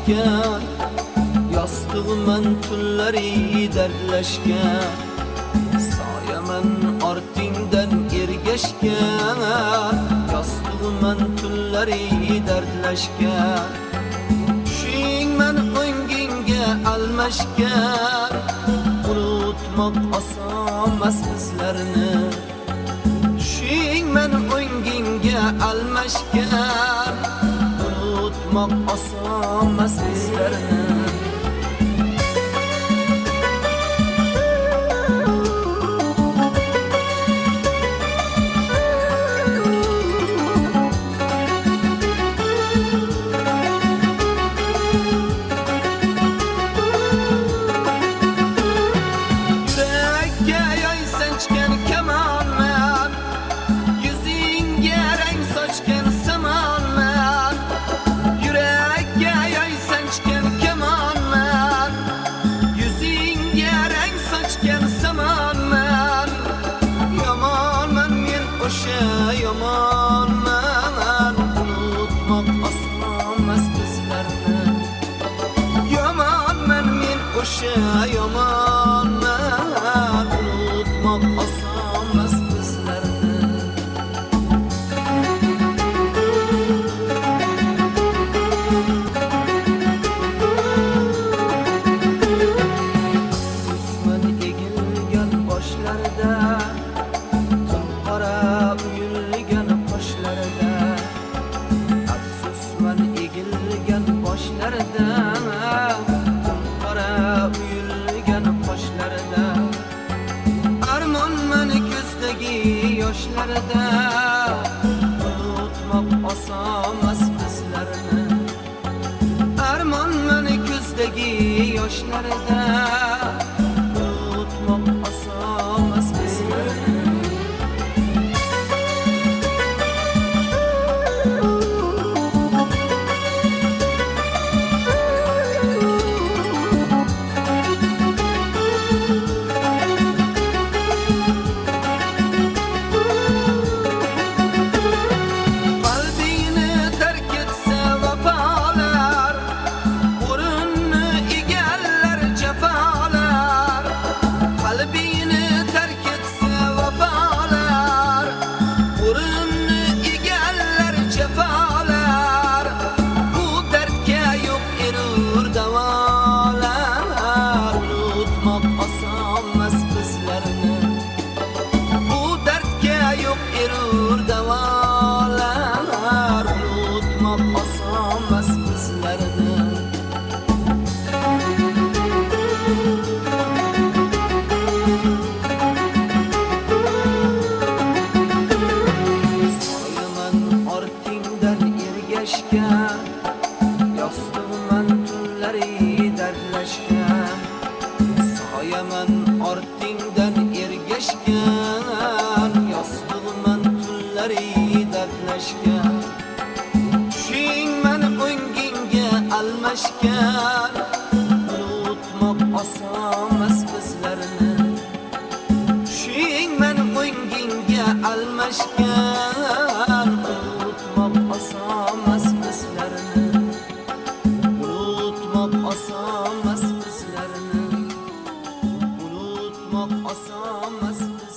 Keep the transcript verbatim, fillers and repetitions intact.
almashgan, yostig'iman tunlari dardlashgan, soyaman ortingdan ergashgan, yostig'iman tunlari dardlashgan, tushingman o'ngingga almashgan, unutmoq osonmas bizlarni, tushingman o'ngingga almashgan, unutmoq osonmas bizlarni. Yamanman, unutmoq osonmas bizlarni. Yamanman men o'sha yamanman, unutmoq osonmas bizlarni. Afsusman egilgan boshlarda, qora uyulgan qoshlarida, armonman ko'zdagi yoshlarida, unutmoq osonmas bizlarni. Armonman ko'zdagi yoshlarida, unutmoq osonmas bizlarni. Yostig'iman tunlari dardlashgan, soyaman ortingdan ergashgan, yostig'iman tunlari dardlashgan, tushingman o'ngingga almashgan, unutmoq osonmas bizlarni. Tushingman o'ngingga almashgan, unutmoq osonmas bizlarni. Unutmoq osonmas bizlarni. Unutmoq osonmas.